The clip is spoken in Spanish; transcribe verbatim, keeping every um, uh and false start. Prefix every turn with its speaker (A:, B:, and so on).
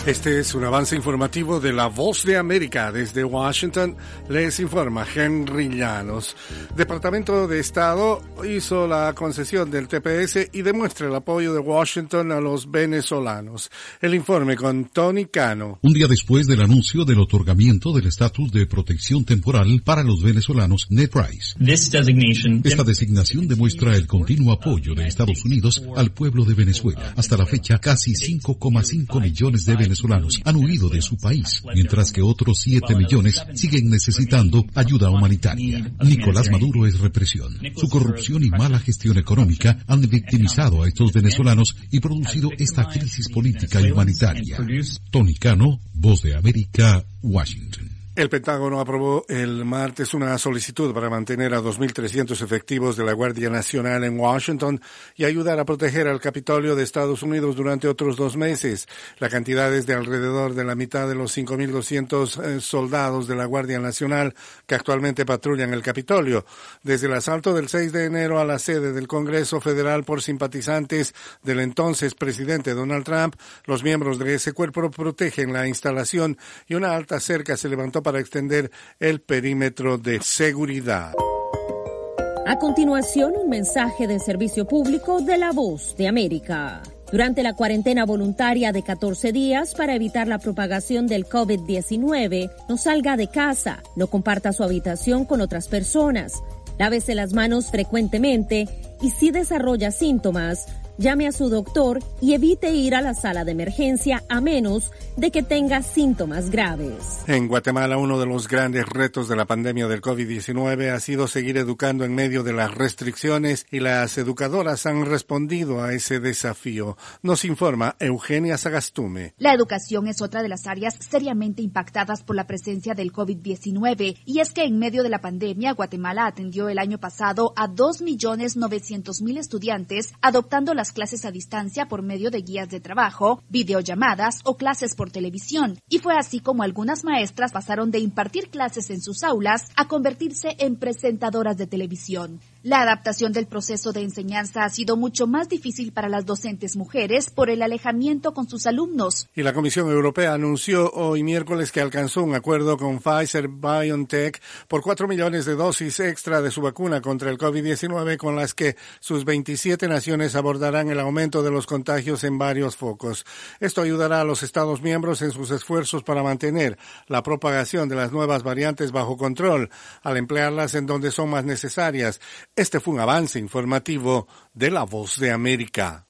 A: Este es un avance informativo de La Voz de América. Desde Washington les informa Henry Llanos. Departamento de Estado hizo la concesión del T P S y demuestra el apoyo de Washington a los venezolanos. El informe con Tony Cano.
B: Un día después del anuncio del otorgamiento del estatus de protección temporal para los venezolanos, Ned Price. Esta designación demuestra el continuo apoyo de Estados Unidos al pueblo de Venezuela. Hasta la fecha, casi cinco coma cinco millones de venezolanos han huido de su país, mientras que otros siete millones siguen necesitando ayuda humanitaria. Nicolás Maduro es represión. Su corrupción y mala gestión económica han victimizado a estos venezolanos y producido esta crisis política y humanitaria. Tony Cano, Voz de América, Washington.
A: El Pentágono aprobó el martes una solicitud para mantener a dos mil trescientos efectivos de la Guardia Nacional en Washington y ayudar a proteger al Capitolio de Estados Unidos durante otros dos meses. La cantidad es de alrededor de la mitad de los cinco mil doscientos eh, soldados de la Guardia Nacional que actualmente patrullan el Capitolio. Desde el asalto del seis de enero a la sede del Congreso Federal por simpatizantes del entonces presidente Donald Trump, los miembros de ese cuerpo protegen la instalación y una alta cerca se levantó para extender el perímetro de seguridad.
C: A continuación, un mensaje de servicio público de La Voz de América. Durante la cuarentena voluntaria de catorce días para evitar la propagación del COVID diecinueve, no salga de casa, no comparta su habitación con otras personas, lávese las manos frecuentemente y si desarrolla síntomas, llame a su doctor y evite ir a la sala de emergencia a menos de que tenga síntomas graves.
A: En Guatemala, uno de los grandes retos de la pandemia del COVID diecinueve ha sido seguir educando en medio de las restricciones y las educadoras han respondido a ese desafío. Nos informa Eugenia Sagastume.
D: La educación es otra de las áreas seriamente impactadas por la presencia del COVID diecinueve y es que en medio de la pandemia, Guatemala atendió el año pasado a dos millones novecientos mil estudiantes adoptando las clases a distancia por medio de guías de trabajo, videollamadas o clases por televisión. Y fue así como algunas maestras pasaron de impartir clases en sus aulas a convertirse en presentadoras de televisión. La adaptación del proceso de enseñanza ha sido mucho más difícil para las docentes mujeres por el alejamiento con sus alumnos.
A: Y la Comisión Europea anunció hoy miércoles que alcanzó un acuerdo con Pfizer-BioNTech por cuatro millones de dosis extra de su vacuna contra el COVID diecinueve con las que sus veintisiete naciones abordarán el aumento de los contagios en varios focos. Esto ayudará a los Estados miembros en sus esfuerzos para mantener la propagación de las nuevas variantes bajo control, al emplearlas en donde son más necesarias. Este fue un avance informativo de La Voz de América.